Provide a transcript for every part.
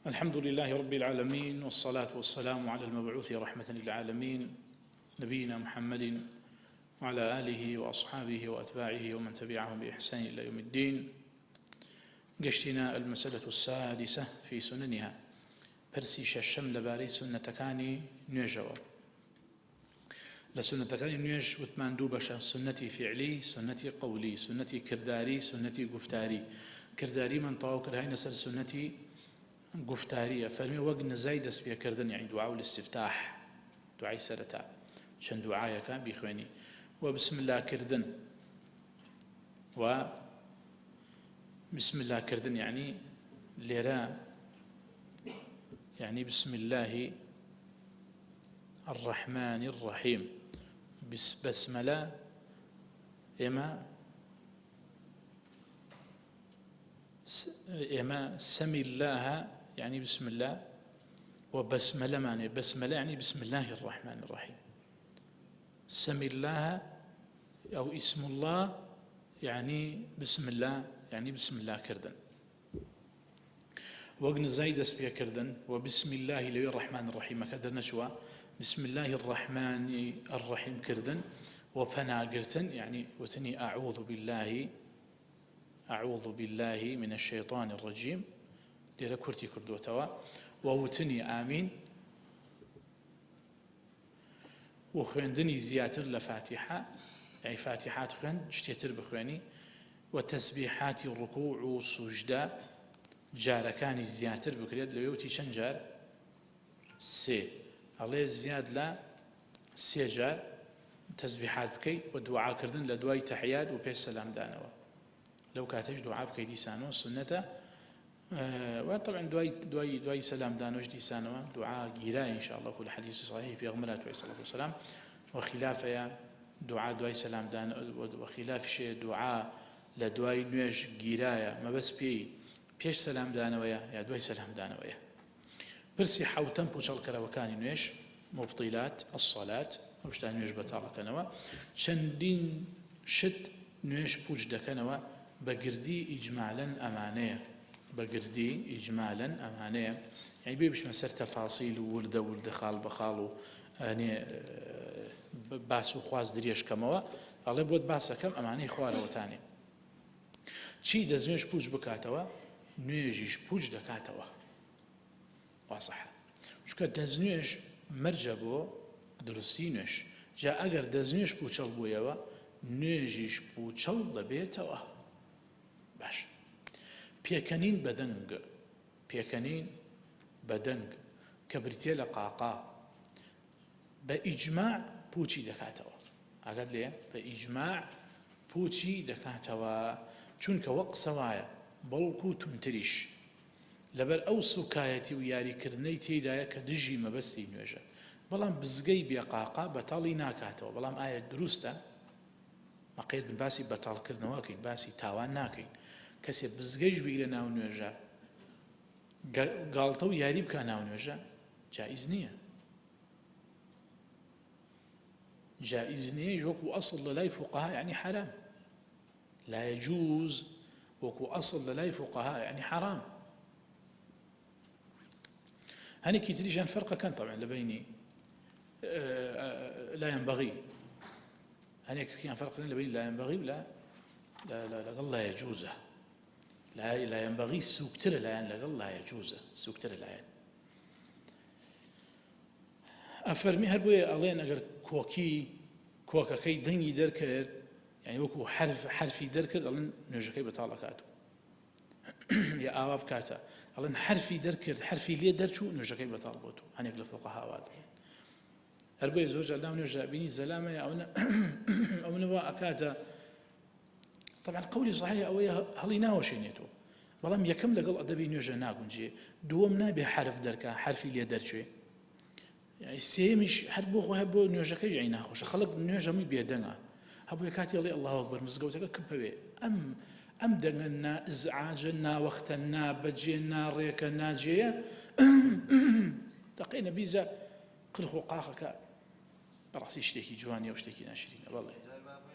الحمد لله رب العالمين، والصلاة والسلام على المبعوث رحمة للعالمين نبينا محمد وعلى آله وأصحابه وأتباعه ومن تبعهم بإحسان إلى يوم الدين. قشتنا المسألة السادسة في سننها برسيش الشمل باري سنة كاني نيجوا لسنة كاني نيج وثمان دوبشة: سنتي فعلي، سنتي قولي، سنتي كرداري، سنتي قفتاري. كرداري من طاوك هاي نسر سنتي قفتارية فرمي وقت زايد اسبيا كردن، يعني دعاء الاستفتاح، دعاء سرتا شن دعاءك بيخواني وبسم الله كردن. وبسم الله كردن يعني ليرا، يعني بسم الله الرحمن الرحيم. بسملة إما سمي الله يعني بسم الله، وبسملة معنى بسملة يعني بسم الله الرحمن الرحيم. سمي الله أو اسم الله يعني بسم الله، يعني بسم الله كردن. وقن زايد اسبيا كردن وبسم الله لي الرحمن الرحيم كدر نشوى بسم الله الرحمن الرحيم كردن. وفنا قرتن يعني وتني أعوذ بالله من الشيطان الرجيم دير كرتي كردوتوا. ووتني آمين وخوندني زياتر لفاتحة، يعني فاتحات خوند شتيتر بخواني. وتسبيحات الركوع والسجدة جاركاني زياتر بكريد لويوتي شنجار سي عليه زياد لا سي جار تسبيحات بكي ودعاء كردن لدواي تحيات وبيش سلام دانوا. لو كاتج دعاء بكي ديسانو سنته وطبعا دواي سلام دانوش ديسانوا دعاء جيرا إن شاء الله كل حديث صحيح في أغمرات عليه الصلاة والسلام. وخلافه دعاء دواي سلام دان وخلاف شيء دعاء لدواي نوج جيرايا ما بس بيش سلام دانويا يا دواي سلام دانويا. برسي حوتن بوشل كراوكاني نوج مبطلات الصلاة وشتان نوج بطالة كنوا شندين شد نوج بوج دكنوا بقردي إجمالا أمانية يعني بيبش مسر تفاصيل ورد خال بخالو يعني باس وخواز دريش كموا الله بود باسا كم أماني خوالو تاني چی دەزنوێش پوچ بکاتەوە نوێژیش پوچ دەکاتەوە واسەحە چونکە دەزنوێش مەرجە بۆ درستی نوێش جا ئەگەر دەزنوێش پوچەڵ بوویەوە نوێژیش پوچەڵ دەبێتەوە. باش پێکەنین بەدەنگ کە بریتێ لە قاقا بە ئیجماع پوچی دەکاتەوە. ئەگەر لێ بە ئیجماع پوچی دەکاتەوە چونکە وەق سەوایە بەڵکو تونتریش لەبەر ئەو سوکایەتی و یاریکردنەی تێدایە کە دژی مەبەستی نوێژە. بەڵام بزگەی بێقاقا بەتاڵی ناکاتەوە. بەڵام ئایا دروستە مەقید بن باسی بەتاڵکردنەوەکەین، باسی تاوان ناکەین. کەسێ بزگەیش بگرە ناو نوێژە گاڵتە و یاری بکە ناو نوێژە جائز نییە. وەکو ئەسڵ لە لای فوقەها یعنی حرام. لا يجوز وكو أصل للاي فقهاء يعني حرام. هني كي تريجان فرقة كان طبعا لبيني لا ينبغي. هني كان فرقة لبين لا ينبغي ولا لا يجوز. لا ينبغي سوكتر لا يجوز سوكتر لا يعني. أفرمي هربوي ألين أجر كوكا كي دني دركر يعني وكو حرفي دركر ألين نجكي بطالكاتو يا أواب كاتا ألين حرفي دركر حرفي ليه درشو نجكي بطالبوتو هنيك لفقهاء وادلين هربوي زوج الله نجا بيني زلامة يا أو نوا أكاتا. طبعا قولي صحيح أو هلي ناوشينيتو بلام يكم لقل أدبي نجا ناقنجي دوم نابي حرف دركا حرفي ليه درشو يعني سيمش حربو خو هبو نجكي جاينا خوش خلق نجا مي بيدنا هبو يكاتي الله أكبر مزقوتك كبوي أم دنا إزعاجنا وقتنا بجينا ريكنا جيه تقينا بيزا قل خقاقك براسي اشتكي جواني واشتكي ناشرين والله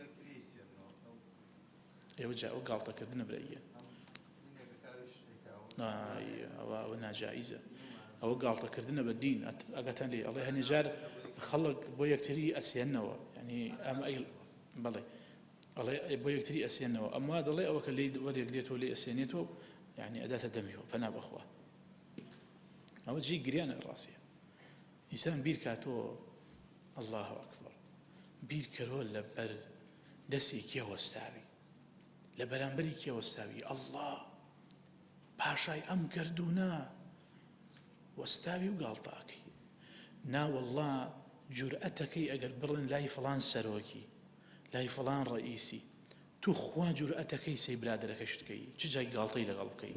يوجع وقالتك ابن بريئة ئەوە ناجائیزە ئەوە گاڵتەکردنە بە دین ئەگەتەن لێ ئەڵێ هەنێجار خەڵک بۆ یەکتری ئەسێننەوە یعنی ئەم بەڵێ ئەڵێ بۆ یەکتری ئەسێننەوە ئەمما دەڵێ ئەوە کە لێ وەرێک دێتەوە لێ ئەسێنێتەوە یعنی ئەداتە دەمیەوە پەنا بەخوا ئەوە جێی گریانە ڕاستیە ئینسان بیر کاتەوە الله ئەکبەر بیر کردووە لەبەر دەستی کێ وەستاوی لە بەرامبەری کێ وەستاوی ئەڵڵا پاشای ئەم گەردوونە وەستاوی و گاڵتاکەی ناوەڵڵا جورئەتەکەی ئەگەر بڕن لای فڵان سەرۆکی لای فڵان ڕئیسی تو خوا جورئەتەکەی سەی برادەرەکەشت بکەی چ جای گاڵتەی لەگەڵ بکەی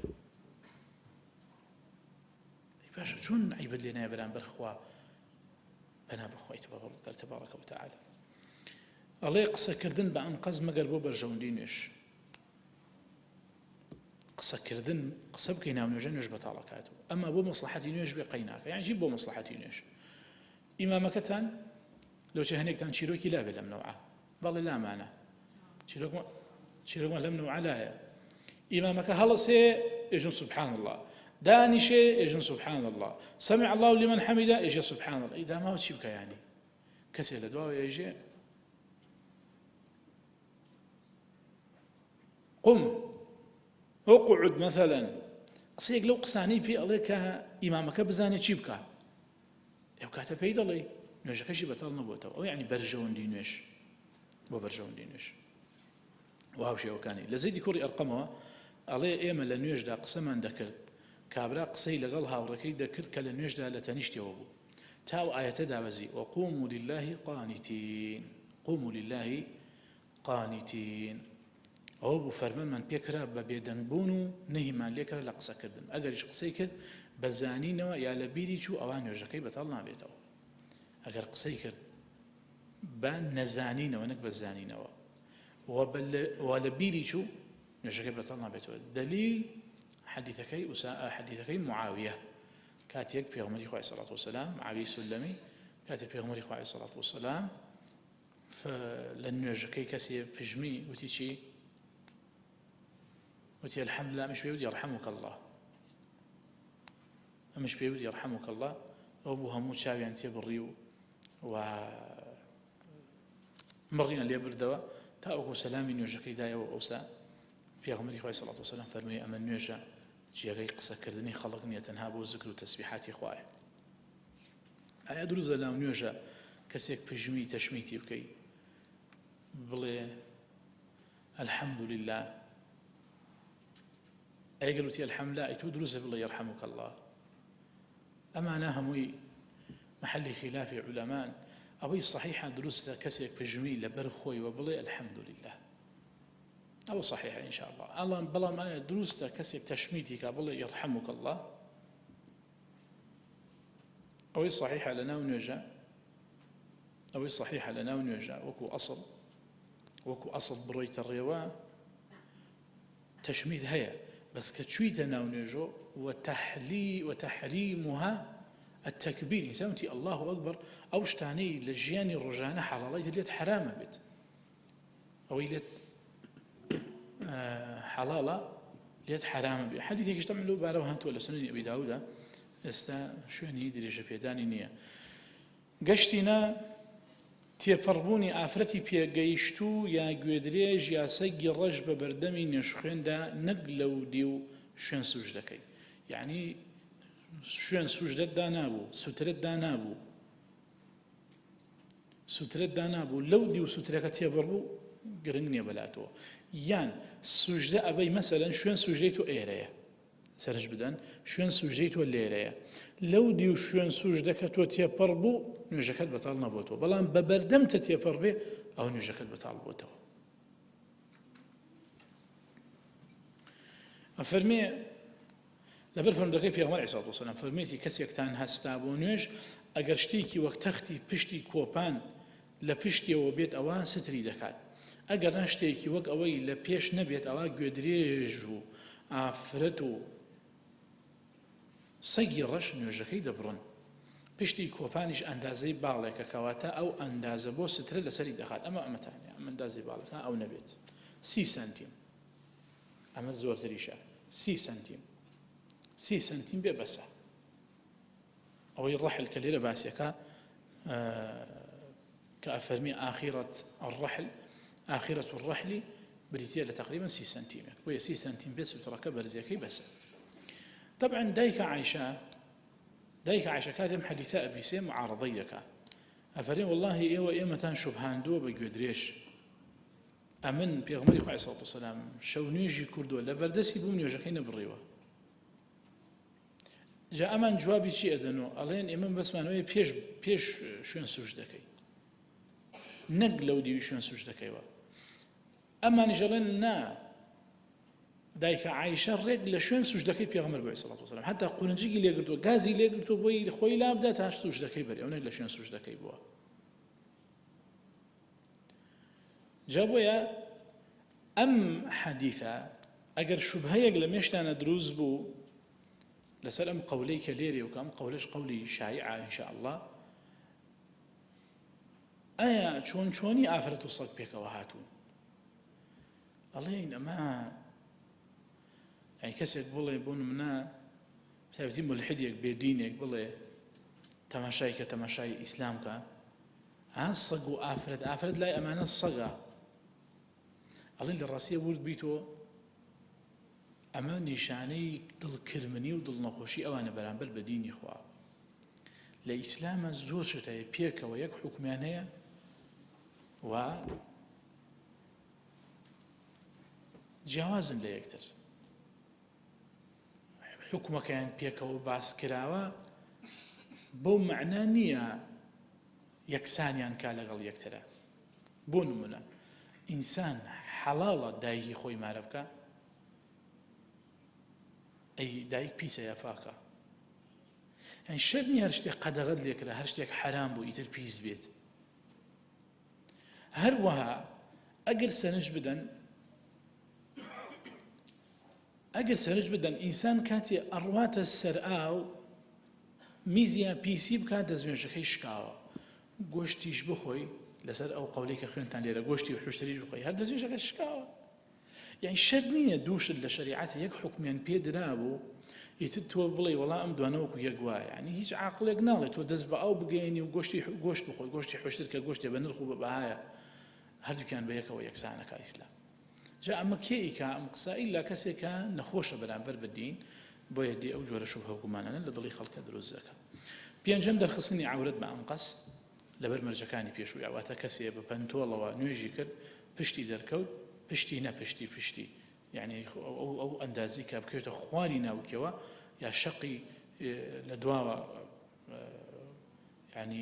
باشە چۆن عیبەت لێ نایە بەرامبەر خوا بەنا بەخوای تەبارەکە وتەعالە ئەڵێ قسەکردن بە ئەنقەز مەگەر بۆ بەرژەوەندی نوێژ قسەکردن قسە بکەی ناو نوێژە نوێژ بەتاڵەکاتەوە ئەمە بۆ مەسلحەتی نوێژ بێ قەی ناکە یعنی بۆ مەسلحەتی نوێژ ئیمامەکەتان لەوچە هەنێکتان چیرۆکی لابێ لەم نەوعە بەڵێ لامانە چیرۆکمان لەم نەوعە لایە ئیمامەکە هەڵەسێ ئێژن سبحان الله دانیشێ ئێژن سبحان الله سمع الله لمن حمده ئێژە سبحان الله ئیدا ماوە چی بکە یانی کەسێ لە دواوە ئێژێ قم اقعد مثلا قسەیەک لەو قسانەی پێ ئەڵێ کە ئیمامەکە بزانێ چی بکە ئەو کاتە پێی دەڵێ نوێژەکەشی بەتاڵ نەبووتەوە ئەو یعنی بەرژەوەندی نوێژ بۆ بەرژەوەندی نوێژ واو شێوەکانی لە زەیدی کوڕی ئەرقەمەوە ئەڵێ ئێمە لە نوێژدا قسەمان دەکرد کابرا قسەی لەگەڵ هاوڕەکەی دەکرد کە لە نوێژدا لە تەنیشتەوە بوو تاو ئاەتە دابەزی وقوموا لله قانتين قوموا لله قانتين ئەوە بوو فەرمانمان پێکرا بە بێدەنگبوون و نەهیمان لێکرا لە قسەکردن ئەگەریش قسەی کرد بە زانینەوە یا لە بیری چوو ئەوان نوێژەکەی بەتاڵ نابێتەوە ئەگەر قسەی کرد بە نەزانینەوە نەک بە زانینەوە و لە بیری چوو نوێژەکەی بەتاڵ نابێتەوە دلیل حەدیثەکەی معاویە کاتێک پێغەمبەری خوا عەلەیهی سەڵات وسەلام معاویە سولەمی کاتێک پێغەمبەری خوا عەلەیهی سەڵات وسەلام لە نوێژەکەی کەسێ پژمی وتی چی وتي الحمد لله مش بيودي يرحمك الله مش بيودي يرحمك الله أبو همو شاوي أنت بالريو و مرينا اللي بردوا تاوكو سلامي نوجكي دايا وأوسا في غمري خوي صلى الله عليه وسلم فرمي أما نوجا جيغي قصة كردني خلقني تنهابو ذكر وتسبيحاتي خواي أيا دروز لا نوجا كسيك بجمي تشميتي بكي بلي الحمد لله أي قالوا تي الحمد لله أيتو دروس بالله يرحمك الله أما أنا هموي محل خلاف علماء أبي صحيحة دروس كسيك بجميل لبرخوي وبلي الحمد لله أو صحيح إن شاء الله الله بلا ما دروس كسيك تشميتي كبلي يرحمك الله أو صحيحة لنا ونجا أو صحيحة لنا ونجا وكو أصل بروية الرواء تشميت هيا بس كتشويت ناونيجو وتحريمها التكبير يسمتي الله أكبر أو شتاني لجياني الرجانة حلاليت اللي حرام بيت أو اللي حلالة اللي حرام بيت حديث يجتمع له بعده هانت ولا سنن أبي داود استا شو يعني يدري جفيداني نية قشتنا تێپەڕبوونی ئافرەتی پێگەیشتوو یا گوێدرێژ یا سەگی ڕەش بە بەردەمی نوێژخوێندا نەک لەو دی و شوێن سوژدەکەی یعنی شوێن سوژدەتدا نابوو سوترەتدا نابوو لەو دی و سوترەکە تێبڕبوو گرنگ نییە بەلاتەوە یان سوژدە ئەبەی مەسەلەن شوێن سوژدەی تۆ ئێرەیە سەرش بدەن شوێن سوژدەی تۆ لێرەیە لەو دی و شوێن سوژدەکە تۆ تێپەڕ بوو نوێژەکەت بەتاڵ نەبووتەوە بەڵام بە بەردەمتە تێپەڕ بێ ئەو نوێژەکەت بەتاڵ بووتەوە ئەفەرمێ لەبەر فەرمودەکەی پێغەمبەر عەلەیهی سەڵات وسەلام فەرمێتی کەسێکتان هەستا بۆ نوێژ ئەگەر شتێکی وەک تەختی پشتی کۆپان لە پشتیەوە بێت ئەوە ستری دەکات ئەگەر نە شتێکی وەک ئەوەی لە پێش نەبێت ئەوە گوێدرێژ و ئافرەت و سەگی ڕەش نوێژەکەی دەبڕن پشتی کۆپانیش ئەندازەی باڵێکە کەواتە ئەو ئەندازە بۆ سترە لەسەری دەخات ئەمەتانە ئەم ئەندازەی باڵەکە ئەو نەبێت 30 سنتیم ئەمە زۆرتریشە 30 سنتیم 30 سنتیم بێ بەسە ئەوەی ڕەحل کە لێرە باسیەکە کە ئەفەرمی ئاخرة الرحل بریتە لە تقریبا 30 سنتیمتر بۆیە 30 سنتیم بێت سوتڕەکە بەرزەکەی بەسە. طبعا دایکە عایشە کاتێم حەدیثە ئەبیسێ معارضەی دەکا ئەفەرمێ والله ئێمەتان شوبهاندووە بە گوێدرێژ ئەمن پێغمبەری خوا عەلەیهی سەڵاتو وسەلام شەو نوێژی کردووە لە بەردەستی بووم نوێژەکەی نەبڕیوە. جا ئەمان جوابی چی ئەدەن و ئەڵێن ئێمە بەسمانەوەی پێش شوێن سوژدەکەی نەک لەو دیوی شوێن سوژدەکەیەوە. ئەمانیش ئەڵێن نا دایکە عایشە ڕێک لە شوێن سوژدەکەی پێغەمبەر عەلەیهی سەڵاتو وسەلام حتا قورنجێکی لێگرتووە گازی لێگرتووە بۆی خۆی لابدا تا سوژدەکەی بەرێ ئەو نەک لە شوێن سوژدەکەی بووە. جا بۆیە ئەم حەدیثە ئەگەر شوبهەیەک لە مێشتانە دروست بوو لەسەر ئەم قەولەی کە لێرێ و کە ئەم قەولەش قەولی شایعە ئینشاء الله ئایا چۆنی ئافرەت و سەگ پێکەوە هاتوون ئەڵێن ئەمە یعنی کەسێک بڵێ بۆ نمونە تایبەتی مولحیدێک بێدینێک بڵێ تەماشای کە تەماشای ئیسلام کە سەگ و ئافرەت لای ئەمانە سەگە ئەڵێن لە ڕاستیە ورد بیتەوە ئەمە نیشانەی دڵکرمنی و دڵنەخۆشی ئەوانە بەرامبەر بە دینی خوا. لە ئیسلامە زۆر شتەیە پێکەوە یەک حکمیان هەیە و جیاوازن لە یەکتر حکومەکەیان پێکەوە باس کراوە بەو مەعنا نییە یەکسانیان کا لەگەڵ یەکترە. بۆ نمونە ئینسان حەڵاڵە دایکی خۆی مارە بکە ئەی دایک پیسە یا پاکە یعنی شەر نییە هەر شتێک قەدەغەت لێکرا هەر شتێک حەرام بوو ئیتر پیس بێت. هەروەها ئەگەر سەرنج بدەن ئینسان کاتێ ئەڕواتە سەر ئاو میزیان پیسی بکات دەستێژەکەی شکاوە گۆشتیش بخۆی لەسەر ئەو قەولەی کە خوێنتان لێرە گۆشتی و حوشتریش بخۆی هەر دەستێژەکە شکاوە. یعنی شەر نییە دووشت لە شەریعەتە یەک حکمیان پێ درابوو ئیتر تۆ بڵێ وەڵام ئەم دوانەوەکو یەک وایە یعنی هیچ عاقڵێک ناڵێت تۆ دەست بە ئاو بگەێنی و گۆشت بخۆی گۆشتی حوشتر کە گۆشتێ بە نرخ و بە بەهایە هەردووکیان بە یەکەوە یەکسانەکە ئیسلام. جا ئەمە کێیکە ئەم قسە ئیلا کەسێکە نەخۆشە بەرامبەر بە دین بۆیە دی ئەو جۆرە شوبهە و گومانانە لە دڵی خەڵکە دروست دەکات. پێنجەم دەرخستنی عەورەت بە ئەنقەس لەبەر مەرجەکانی پێشووی واتە کەسێ بە پەنتۆڵەوە نوێژی کرد پشتی دەرکەوت پشتی نەپشتی یعنی ئەو ئەندازی کە بکەوێتە خواری ناوکەوە یا شەقی لە دواوە ینی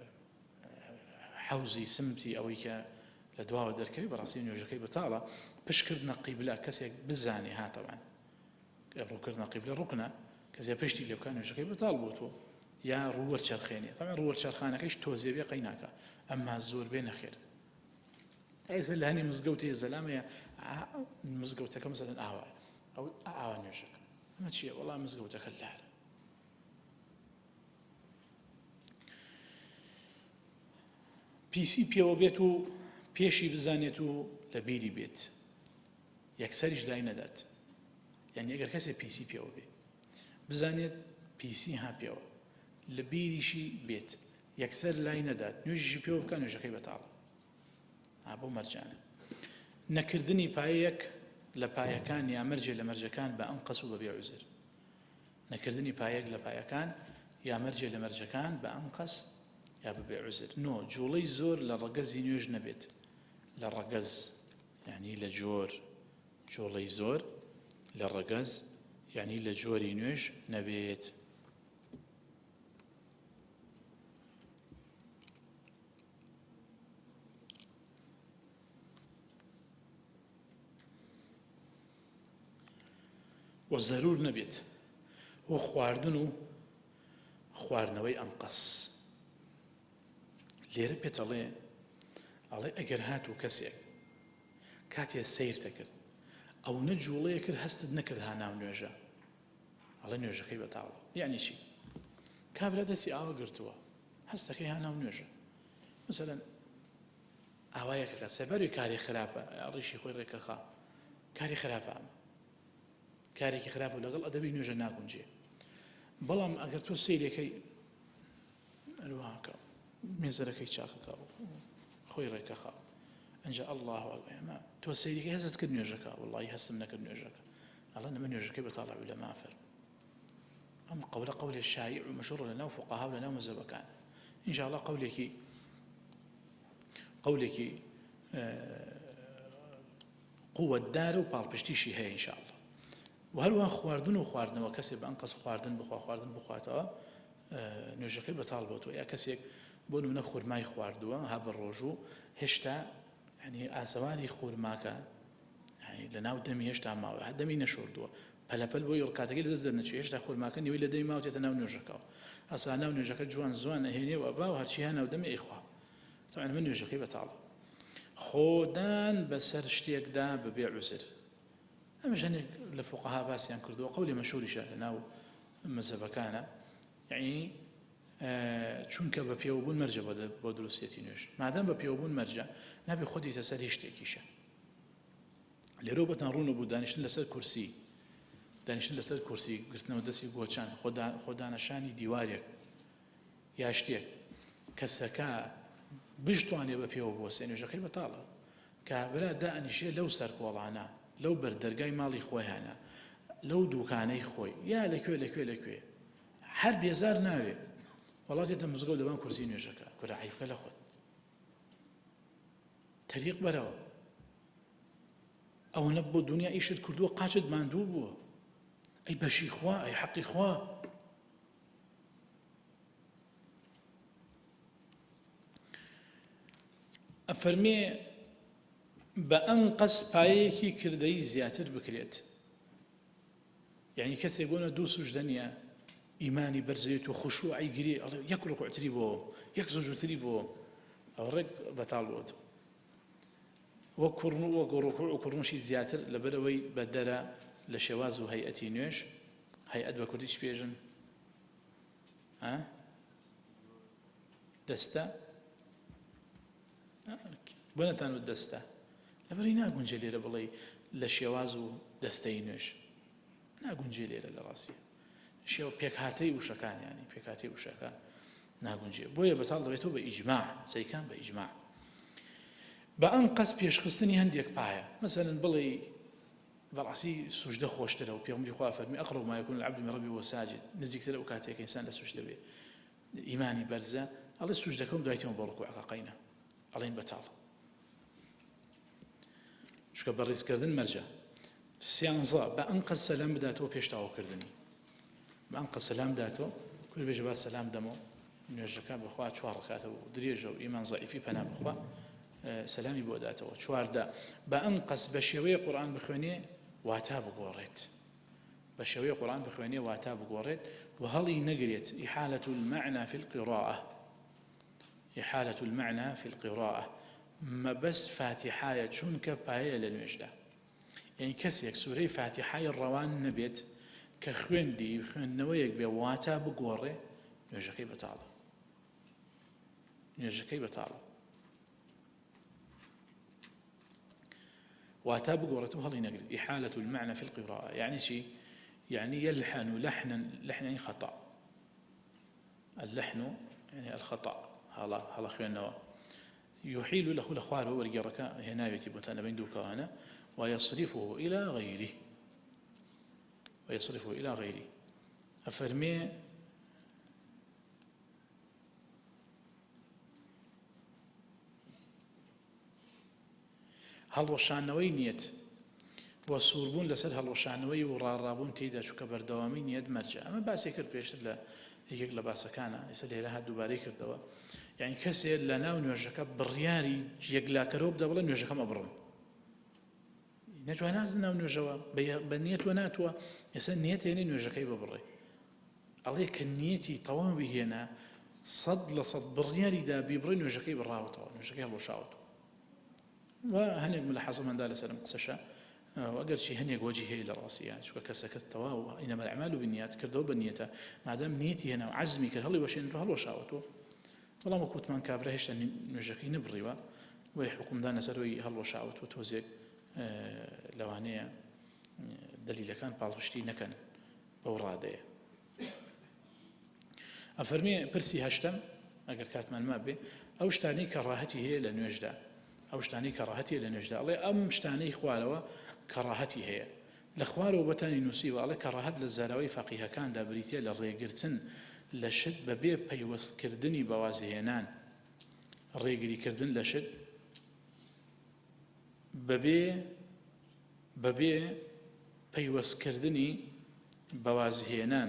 حەوزی سمتی ئەوەی کە لە دواوە دەرکەوی بەڕاستی نوێژەکەی بەتاڵە. پشتکردنە قیبلە کەسێک بزانێ هاتەوان ڕووکردنە قیبلە ڕوکنە کەسێ پشتی لێ بکە نوێژەکەی بەتاڵ بوو تۆ یا ڕووەرچەرخێنێ تەمەن ڕووەرچەرخانەکەیش تۆزێبێ قەی ناکە ئەمما زۆر بێ نەخێر. ئەیتر لە هەنی مزگەوتی زەلامەیە مزگەوتەکە مەسەلەن ئاوا ئەو ئاوا نوێژەکە ئەمە چییە وەڵام مزگەوتەکە لارە. پیسی پێوە بێت و پێشی بزانێت و لە بیری بێت یەکسەریش لای نەدات. یعنی ئەگەر کەسێک پیسی پێوە بێ بزانێت پیسی ها پێوە لە بیریشی بێت یەکسەر لای نەدات نوێژی پێوە بکە نوێژەکەی بەتاڵە. بۆ مەرجانە نەکردنی پایەک لە پایەکان یا مەرجێ لە مەرجەکان بە ئەنقەس و بەبێ عوزر. نەکردنی پایەک لە پایەکان یا مەرجێ لە مەرجەکان بە ئەنقەس یا بەبێ عوزر. نۆ جوڵەی زۆر لە ڕەگەزی نوێژ نەبێت لە ڕەگەز یعنی لە جۆر جوڵەی زۆر لە ڕەگەز یعنی لە جۆری نوێژ نەبێت. و زەرور نەبێت و خواردن و خواردنەوەی ئەنقەس. لێرە پێتەڵێ ئەڵێ ئەگەر هاتوو کەسێک کاتێ سەیر دەکرد ئەو نە جوڵەیە کرد هەستت نەکرد ها ناو نوێژە ئەڵێ نوێژەکەی بەتاڵە. یعنی چی؟ کابرا دەستی ئاوە گرتووە هەستەکەی ها ناو نوێژە مەسەلەن ئاوایەکەکە سەبەروی کاری خراپە ڕیشی خۆی ڕێکەخا کاری خراپە ئەمە کارێکی خراپە لەگەڵ ئەدەبی نوێژە ناگونجێ بەڵام ئەگەر تۆ سەیرەکەی ئەروواکە مێزەرەکەی چاکەکە خۆی ڕێکە خاو ئەنجا الله ئەمە تۆ سەیرەکەی هەست کرد نوێژەکە وڵی هەستم نەکرد نوێژەکە ئەڵە نەمە نوێژەکەی بەتاڵە لەما فەرمووی ئەم قەولە قەولێ شایع و مەشهوڕە لەناو فوقەها و لەناو مەذهەبەکان ئینشاءالله قەولێکی قووەتدارە و پاڵپشتیشی هەیە ئینشاءالله و هەروەها خواردن و خواردنەوە کەسێک بە ئەنقەس خواردن بخواتەوە نوێژەکەی بەتاڵ بۆتەوە یا کەسێک بۆ نمونە خورمای خواردووە ها بە ڕۆژوو هێشتا ینی ئاسەواری خورماکە لەناو دەمی هێشتا ماوە دەمی نەشۆردووە پەلەپەل بۆی ڕکاتەکەی لەدەست دەرنەچێت هێشتا خورماکە نیوەی لە دەمی ماوەتێتە ناو نوێژەکەەوە ئەسا ناو نوێژەکە جوان ئەهێنێ و ئەبا و هەرچی هە ناو دەمی ئەیخوا تەعاً من نوێژەکەی بەتاڵە خۆدان بەسەر شتێکدا بەبێ عوزر ئەمەش هەنێک لە فوقەها باسییان کردووە قەولی مەشهوریشە لەناو مەذهەبەکانە یعنی چونکە بە پێوەبوون مەرجە بۆ دروستێتی نوێژ مادام بە پێوەبوون مەرجە نابێ خۆ دیتە سەر هیچ شتێکیشە لێرە بەتان ڕوونە بوو دانیشتن لەسەر کورسی گرتنەوە دەستی گۆچان خۆدانەشانی دیوارێک یا شتێک کەسەکە بشتوانێ بە پێوە بۆ سێ نوێژەکەی بەتاڵە کابرا دائنیشێ لەو سەرکۆڵانە لەو بەردەرگای ماڵی خۆیانە لەو دوکانەی خۆی یا لەکوێ هەر بێزار ناوێ وڵاتێتە مزگەوت دەبان کورسی نوێژەکە کورە عیبکە لە خۆت تەریق بەرەوە ئەوەنە بۆ دنیا ئیشت کردووە قاچت ماندوو بووە ئەی بەشی خوا ئەی حەقی خوا ئەفەرمێ بە ئەنقەس پایەیەکی کردەی زیاتر بکرێت یعنی کەسێک بۆنە دوو سوژدە نییە ئیمانی بەرزێت و خوشوعی گرێ یەک ڕکوعتری بۆ یەک زوجتری بۆ ئەو ڕێک بەتاڵ بۆت وەک کوڕن و وەک ڕکوع و کوڕنشی زیاتر لەبەرەوەی بە دەرە لە شێواز و هەیئەتی نوێژ هەیئەت بە کوردیش پێژن دەستە بۆ نەتانوت دەستە لەبەرەوەی ناگونجێ لێرە بڵێ لە شێواز و دەستەی نوێژ ناگونجێ لێرە لە ڕاستیە شێوە پێکهاتەی وشەکانیانی پێکهاتەی وشەکان ناگونجێ بۆیە بەتاڵ دەبێتەوە بە ئیجماع سەیکان بە ئیجماع بە ئەنقەس پێشخستنی هەندێک پایە مەسەلەن بڵێ بەڕاستی سوژدە خۆشترە و پێغەمبەری خوا فەرمی ئەقرب ما یەکون العەبد من ربه وهو ساجد نزیکترە ئەو کاتێک ئینسان لە سوژدە بێ ئیمانی بەرزە ئەڵێ سوژدەکەم دوایتەوە بۆ ڕکوعەکە قەینە ئەڵێن بەتاڵ چونکە بەڕێزکردن مەرجە سیانزە بە ئەنقەس سەلام بداتەوە پێش تاواکردنی بە ئەنقەس سەلام داتەوە کورد بێژە با سەلام دەمەوە نوێژەکە بخوا چوار ڕکاتە و درێژە و ئیمان زەعیفی پەنا بخوا سەلامی بۆ داتەوە چواردە بە ئەنقەس بە شێوەیە قورئان بخوێنێ واتا بگۆڕێت بە شێوەیە قورئان بخوێنێ واتا بگۆڕێت و هەڵی نەگرێت إحالة المعنى في القراءة إحالة المعنى في القراءة ما بس فاتحة چونکە پایەیە لە نوێژدا یعنی کەسێک سوورەی فاتحای ڕەوان نەبێت کە خوێندنەوەیەک بێ واتا بگۆڕێ نوێژەکەی بەتاڵە واتا بقورته هل ينقل إحالة المعنى في القراءة يعني شيء يعني يلحن لحنا خطأ اللحن يعني الخطأ هلا خيرنا يحيل له الأخوار ورجرك هنا يتبون أنا بين دوكا أنا ويصرفه إلى غيره أفرمي هەڵوەشانەوەی نیەت وە سووربوون لەسەر هەڵوەشانەوەی و ڕاڕابوون تێیدا چووکە بەردەوامی نیەت مەرجە ئەمە باسی کرد پێشتر لە یەکێک لە باسەکانە ئێستا لێرە هات دووبارەی کردەوە یعنی کەسێک لە ناو نوێژەکە بڕیاری یەکلاکەرەوە بدە بڵێ نوێژەکەم ئەبڕم نەتوانات ناو نوێژەوە بە نیەت وە ناتوە ئێستا نیەت هێنێ نوێژەکەی ببڕێ ئەڵێ کە نیەتی تەواوی هێنا 100% بڕیاریدا بیبڕێ نوێژەکەی بڕاوەتەوە نوێژەکەی هەڵوەشاوەتەوە وهنيك من حسب من دال سلم قصشة وأجر شيء هنيك وجهه إلى رأسيا شو كسكت تواو إنما الأعمال بالنيات كردوا بالنية ما دام نيتي هنا وعزمي كهلي وشين له هالوشاوته والله ما كنت من كابرهش أن نجحي نبريوا ويحكم دانا سروي هالوشاوت وتوزيق لوانية دلیلەکان پاڵپشتی نەکەن بەو ڕادەیە. ئەفەرمێ پرسی هەشتم ئەگەر کاتمان ما بێ ئەو شتانەی کەڕاهەتی هەیە لە نوێژدا، ئەو شتانەی کەڕاهەتی لە نوێژدا ئەڵێ ئەم شتانەی خوارەوە کەڕاهەتی هەیە لە خوارەوە بەتانی نووسیوە ئەڵێ کەڕاهەت لە زاراوەی فەقیهەکاندا بریتە لە ڕێگرتن لە شت بەبێ پەیوەستکردنی بەوازهێنان، ڕێگریکردن لە شت بەبێ پەیوەستکردنی بەوازهێنان.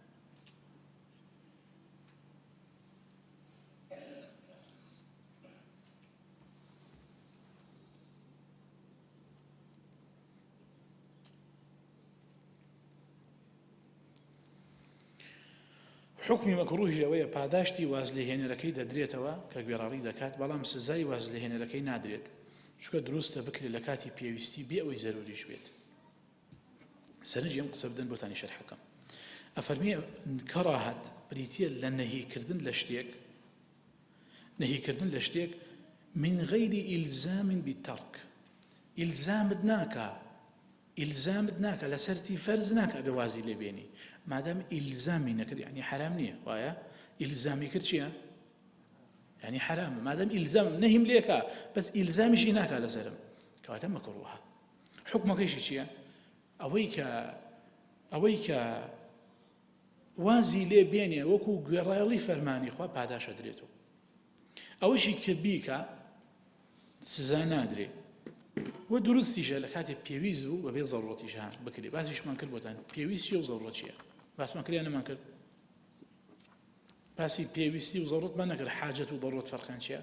حکمی مەکروهی ئەوەیە پاداشتی واز لێهێنەرەکەی دەدرێتەوە کە گوێڕاڕی دەکات، بەڵام سزای واز لێهێنەرەکەی نادرێت، چونکە دروستە بکرێت لە کاتی پێویستی بێ ئەوەی زەروریش بێت. سەرنجی ئەم قسە بدەن بۆتانی شەرحەکەم. ئەفەرمێ کەڕاهەت بریتیە لە نەهیکردن لە شتێک، نەهیکردن لە شتێک من غەیری ئیلزام بالتەرک، ئیلزامت ناکە لەسەرتی فەرز ناکە دەوازی لێبێنی، مادام ئیلزامی نەکرد یعنی حرام نییە، وایە ئیلزامی کرد چییە؟ یعنی حرامە، مادام ئیلزام نەهیم لێکە بەس ئیلزامیشی ناکە لەسەرم کەواتە مەکروهە. حکمەکەیشی چییە؟ ئەوەی کە وازی لێ بێنێ وەکو گوێڕایەڵی فەرمانی خوا پاداشە درێتەوە، ئەوەشی کە بیکە سزا نادرێ. وە دروستیشە لە کاتێک پێویست بوو بەبێ زەڕوڕەتیش بکرێ. باسیشمان کرد بۆتان پێویست چیە و زەڕوڕەت چییە؟ باسمان کردیان نەمان کرد؟ باسی پێویستی و زەڕوڕەتمان نەکرد. حاجەت و ضەڕوڕەت فەرقیان چییە؟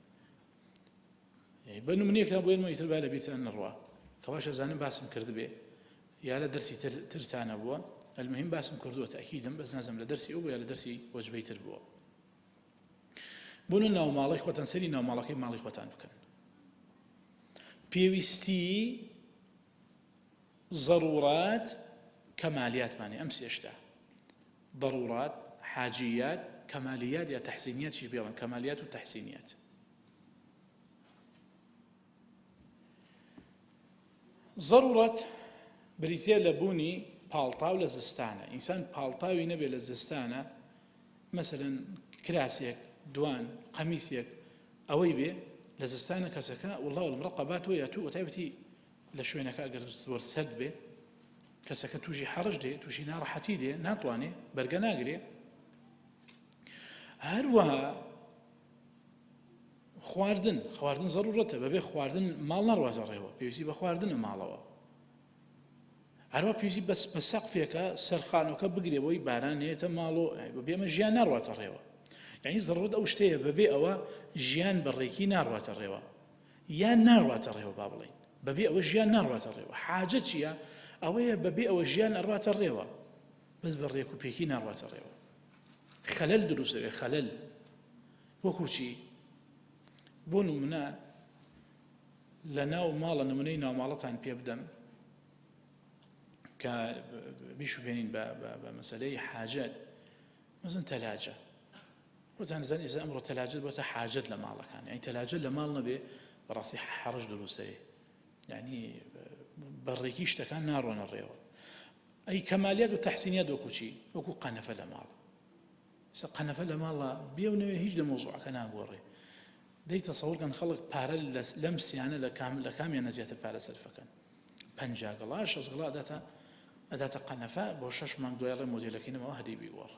بە نمونەیەکتان بۆ ئێمە ئیتر با لە بیرتان نەڕوا کەواش ئەزانم باسم کرد بێ یا لە دەرسی ترتانە بووە، المهم باسم کردووە تەکیدم بەس نازم لە دەرسی ئەو بوو یا لە دەرسی وەجبەی تر بووە. بۆنە ناوماڵی خۆتان سەری ناوماڵەکەی ماڵی خۆتان بکەن. پێویستی ضەڕوڕات کەمالیاتمانێ ئەم سێشتا ضەڕوڕات، حاجیات، کەمالیات یا تەحسینیات چی بێڵن؟ کەمالیات و تەحسینیات. ضەڕوڕەت بریتیە لە بوونی پاڵتاو لە زستانە. ئینسان پاڵتاوی نەبێ لە زستانە، مەسەلەن کراسێک، دوان، قەمیسێک ئەوەی بێ لە زستانە کەسەکە وڵڵا ڕقەبات وە یا تو وەتایبەتی لە شوێنەکە ئەگەر زۆر سەرد بێ کەسەکە تووشی حەڕش دێ، تووشی ناڕەحەتی دێ، ناتوانێ بەرگە ناگرێ. هەروەها خواردن زەڕوڕەتە، بەبێ خواردن ماڵ نەڕواتە ڕێوە، پێویستی بە خواردنە ماڵەوە. هەروە پێویستی بەس بە سەقفێکە سەرخانۆکە بگرێ بۆی باران نێتە ماڵۆ، بەبێ ئەمە ژیان ناڕواتە ڕێوە. یعنی زەڕوڕەت ئەو شتەیە بەبێ ئەوە ژیان بەڕێکی ناڕواتە ڕێوە، یان ناڕواتە ڕێوە با بڵێن، بەبێ ئەوە ژیان ناڕواتە ڕێوە. حاجە چییە؟ ئەوەیە بەبێ ئەوە ژیان ئەڕواتە ڕێوە بەس بە ڕێک و پێکی ناڕواتە ڕێوە. خەلەل دروستەوێ، خەلەل وەکو چی؟ بۆ نمونە لە ناو ماڵە نمونەی ناوماڵەتان پێ بدەم کە بیشوبێنین بە مەسەلەی حاجەت، مەزن تەلاجە. وتان زان ئێستا ئەمڕۆ تەلاجەت بۆتە حاجەت لە ماڵەکان، یعنی تەلاجەت لە ماڵ نەبێ بەڕاستی حەڕش دروستەوێ، یعنی بەڕێکی شتەکان ناڕۆنە ڕێوە. ئەی کەمالیات و تەحسینیات وەکو چی؟ وەکو قەنەفە لە ماڵ. قەنەفە لە ماڵە بێونەوێ هیچ لە مۆزوعەکە ناگۆڕێ. دەی تەسەوڕکەن خەڵک پارە لەم سیانە لە کامیان زیاتر پارە سەرفەکەن. 50 گڵا 60 گڵا ئەداتە قەنەفە بۆ 6 مانگ دوای ڕێ مۆدێلەکەی نەمەوە هەدی بیگۆڕ.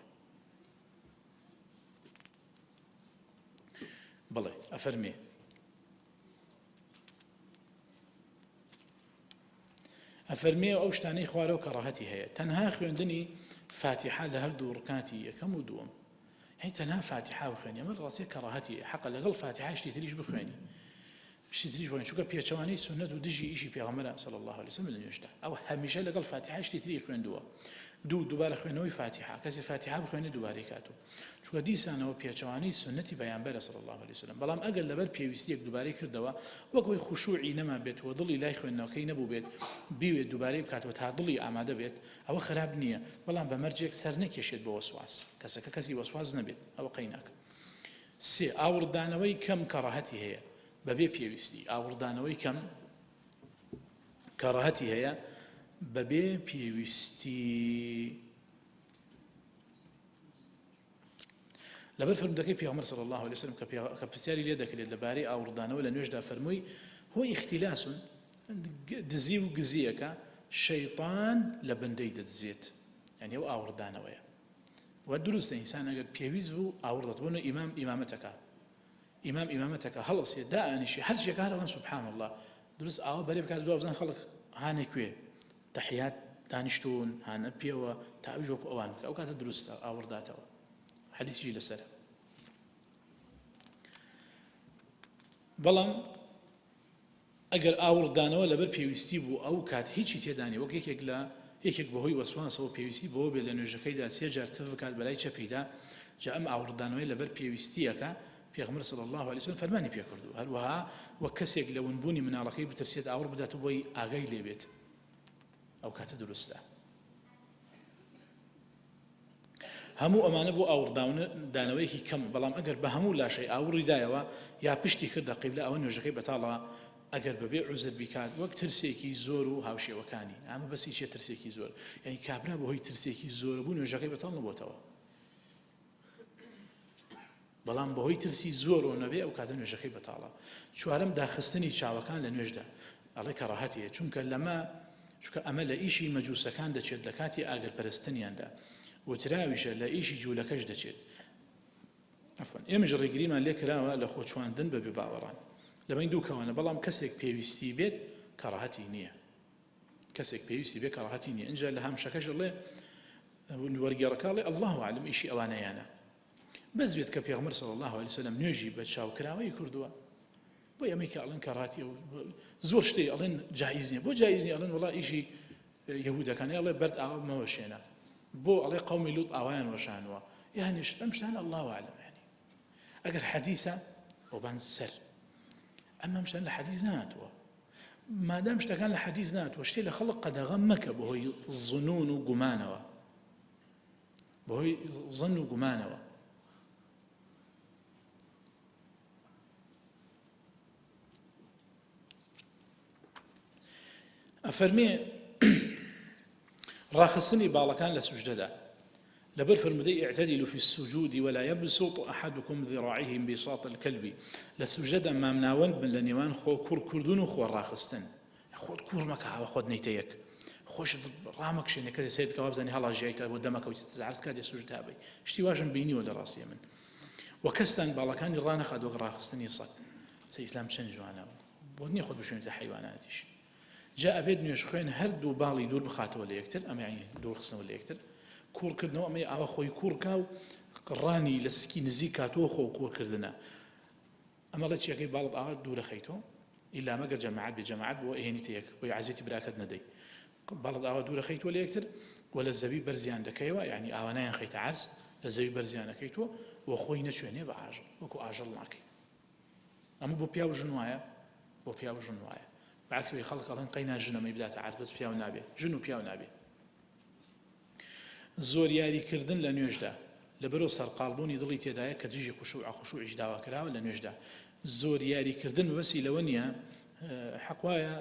بڵێ ئەفەرمێ ئەو شتانەی خوارەوە کەڕاهەتی هەیە. تەنها خوێندنی فاتحە لە هەردوو ڕکاتی یەکەم و دووەم، هی تەنها فاتحە بخوێنی، ئەمە ڕاستی کەڕاهەتی حەقە لەگەڵ فاتحە شتی تریش بخوێنی، شتی تریش بخوێنی، چونکە پێچەوانەی سنەت و دژی ئیشی پێغەمبەرە صلی الله علیه وسلم لە نوێژدا ئەو هەمیشە لەگەڵ فاتحە شتی تری خوێندووە. دووبارە خوێنەوەی فاتحە، کەسی فاتحە بخوێنێ دووبارەی کاتوو، چونکە دیسانەوە پێچەوانەی سنەتی بەیانبەرە صلی الله علیه وسلم. بەڵام ئەگەر لەبەر پێویستیەک دووبارەی کردەوە وەکوی خوشوعی نەما بێت و دڵی لای خوێندنەوەکەی نەبوو بێت بیوێت دووبارەی بکاتەوە تا دڵی ئامادە بێت، ئەوە خراپ نییە، بەڵام بە مەرجێک سەر نەکێشێت بە وەسواس، کەسەکە کەسی وەسواس نەبێت، ئەوە قەیناکە. سێ ئاوردانەوەی کەم کەڕاهەتی هەیە بەبێ پێویستی. ئاوردانەوەی کەم کەڕاهەتی هەیە بەبێ پێویستی لەبەر فەرمودەکەی پێغەمبەر صلی الله عليه وسلم کە پرسیاری لێ دەکرێت لەبارەی ئاوردانەوە لە نوێژدا فەرمووی هۆ اختیلاسون دزی و گزیەکە شەیطان لە بەندەی دەدزێت یعنی ئەو ئاوردانەوەیە و دروستە ئینسان ئەگەر پێویست بوو ئاوردەت بۆ ئیمامەتەکە هەڵەسێت دائانیشی هەر شتێک هەڵەڵێن سوبحان الله دروست ئاوا بەرێ بکات دوای بزان خەڵک هانێ کوێ تەحیات دانیشتون هانە پێوە تا ئەویش وەکو ئەوان بکە ئەو کاتە دروستە ئاورداتەوە حدیثی لەسەرە بەڵام ئەگەر ئاوردانەوە لەبەر پێویستی بوو ئەو کات هیچی تێدانی وەک یەکێک بەهۆی وەسواسەوە پێویستی بەوە بێت لە نوێژەکەیدا سێ جار تف بکات بەلای چەپیدا جا ئەم ئاوردانەوەی لەبەر پێویستیەکە پێغەمبەر صلی الله عليه وسلم فەرمانی پێکردو هەروەها وەک کەسێک لە ونبوونی مناڵەکەی بترسێت ئاور بدات و بۆی ئاگای لێبێت ئەو کاتە دروستە هەموو ئەمانە بۆ ئاوردانەوەیەکی کەم بەڵام ئەگەر بە هەموو لاشەی ئاوڕی دایەوە یا پشتی کردە قیبلە ئەوە نوێژەکەی بەتاڵە ئەگەر بەبێ عوزر بیکات وەک ترسێکی زۆر و هاوشێوەکانی ئەمە بەسی چێ ترسێکی زۆر یعنی کابرا بەهۆی ترسێکی زۆر بوو نوێژەکەی بەتاڵ نەبووتەوە بەڵام بەهۆی ترسی زۆر و نەبێ ئەو کاتە نوێژەکەی بەتاڵە چوارەم داخستنی چاوەکان لە نوێژدا ئەڵێ کەڕاهەتیە چونکە ئەمە لە ئیشی مەجووسەکان دەچێت لە کاتی ئاگرپەرستنیاندا وتراویشە لە ئیشی جوولەکەش دەچێت ئێمەش ڕێگریمان لێ کراوە لە خۆچواندن بەبێ باوەڕان لەبەین دوو کەوانە بەڵام کەسێک پێویستی بێت کەڕاهەتی نییە کەسێک پێویستی بێت کەڕاهەتی نییە اینجا لە هەمشەکەش ئەڵێ وەرگێڕەکە ئەڵێ الله عالم ئیشی ئەوانەیانە بەس بێت کە پێغەمبەر صلی الله عليه وسلم نوێژی بە چاوکراوەی کردووە بۆ ئەمەی کە ئەڵێن کەڕاهەتی زۆر شتێ ئەڵێن جایز نییە بۆ جایز نییە ئەڵێن وەڵا ئیشی یەهودەکانی ئەڵێ بەرد ئاومەوە شێنە بۆ ئەڵێ قەومی لوط ئاوایان وەشانوە یانیش ئەم شتانە الله عالم يعني ئەگەر حەدیثە ئەوبان سەر ئەمە ئەم شتان لە حەدیث نهاتووە مادام شتەکان لە حەدیث نهاتووە شتێ لە خەڵق قەدەغەم مەکە بەهۆی زنون و گومانەوە بەهۆی زەن و گومانەوە ئەفەرمێ ڕاخستنی باڵەکان لە سوجدەدا لەبەر فرمودەی اعتدلوا في السجود ولا يبسط أحدكم ذراعيه انبساط الكلب لە سوجدەدا مامناوەن بن لە نێوان خۆ کوڕکردن و خۆ ڕاخستن خۆت کوڕ مەکەوە خۆت نەیتە یەک خۆش ڕامەکشێنێ کە سێدکەوە بزانێ هەڵا ژیایتە بۆ دەمەکەوتیتە زعرس کاتێ سوجدا بی شتی واشم بینیوە لە ڕاستیە من و کەستان باڵەکانی ڕانەخات وەک ڕاخستنی سەگ ئیسلام چەند جوانەوە بۆ نییە خۆت بشوێنیتە حیواناتیش جا ئەبێت نوێژ خوێن هەردوو باڵی دوور بخاتەوە لە یەکتر ئەمە یعنی دوور خستنەوە لە یەکتر کوڕکردنەوە ئەمەی ئاوا خۆی کوڕکا و ڕانی لە سکی نزیک کاتەوە خۆ کوڕکردنە ئەمەڵە چیەکەی باڵت ئاوا دوورە خەیتەوە ئیلا مەگەر جەماعەت بێ جەماعەت بۆ ئەهێنیتە یەک بۆی عەزیەتی براکەت نەدەی باڵت ئاوا دوورە خەیتەوە لە یەکتر و لە زەوی بەرزیان دەکەیەوە یعنی ئاوانەیان خەیتە عەرز لە زەوی بەرزیانەکەیتەوە و خۆی نەچوێنێ بە ئاژەڵ وەکو ئاژەڵ ناکەی ئەمە بۆ پیا و ژن وایە بۆ پیا و ژن وایە بعکسەوەی خەڵک ئەڵێن قەینا ژنەمەی بداتە عەرز بەس پیا و نابێ ژن و پیا و نابێ زۆر یاریکردن لە نوێژدا لەبەرەوە سەرقاڵبوونی دڵی تێدایە کە دژی خوشوعیش داوا کراوە لە نوێژدا زۆر یاریکردن بەسی لەوە نییە حەق وایە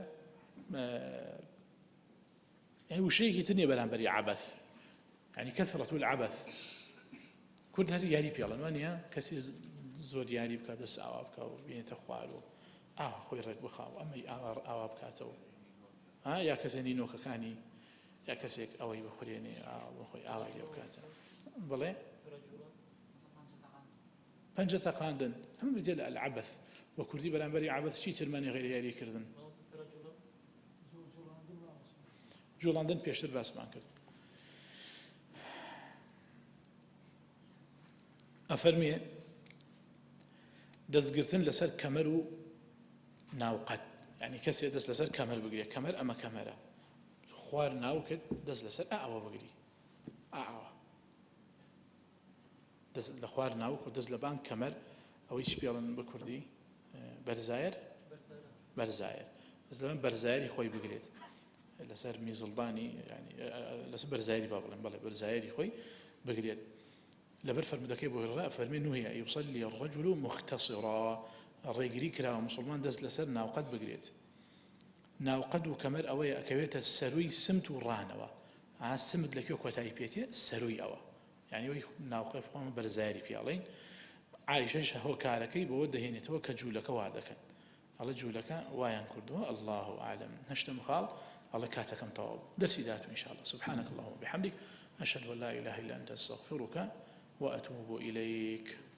وشەیەکی تر نییە بەرامبەری عەبەث یعنی کەثرەت العەبەث کورد هەر یاری پێڵەن وانە کەسی زۆر یاری بکات دەست ئاوا بکە و بێنێتە خوار و ئاوا خۆی ڕێک بخاو ئەمەی ئاوا بکاتەوە یا کەسێنی نۆکەکانی یا کەسێک ئەوەی بخورێنێ بخۆی ئاوای لێ بکاتە بڵێ پەنجە تەقاندن هەمە بردێ لە العەبەث وە کوردی بەرامبەری عەبەث چی ترمانی غێر یاریکردن جوڵاندن پێشتر باسمان کرد ئەفەرمێ دەستگرتن لەسەر کەمەر و ناوقەت یعنی کەسێ دەست لەسەر کەمەر بگرێت کەمەر ئەمە کەمەرە خوار ناوکت دەست لەسەر ئاوە بگری ئاوە دەست لە خوار ناوک و دەست لە بان کەمەر ئەوەی چی پێڵن بە کوردی بەرزایەر بەرزایەر دەست لە بان بەرزایەری خۆی بگرێت لەسەر میزڵدانی ینی لەسەر بەرزایەری با بڵێن بەڵێ بەرزایەری خۆی بگرێت لەبەر فەرمودەکەی بۆ هێڕا فەرمێ نوهیە یوصلی الرجل مختصرا ڕێگری کراوە موسڵمان دەست لەسەر ناوقەت بگرێت ناوقەد و کەمەر ئەوەیە ئەکەوێتە سەرووی سمت و ڕانەوە سمت لەکوێ کۆتایی پێێتێ سەرووی ئەوە یعنی وی ناوقەی خۆمە بەرزایری پیاڵین عایشەش هۆکارەکەی بەوە دەهێنێتەوە کە جوولەکە وا دەکەن ئەڵە جوولەکە وایان کردووە الله أعلم هەشتم خاڵ ئەڵە کاتەکەم تەواو دەرسی داهاتوو إن شاء الله سبحانك اللهم وبحمدك أشهد أن لا إله إلا أنت أستغفرك وأتوب إليك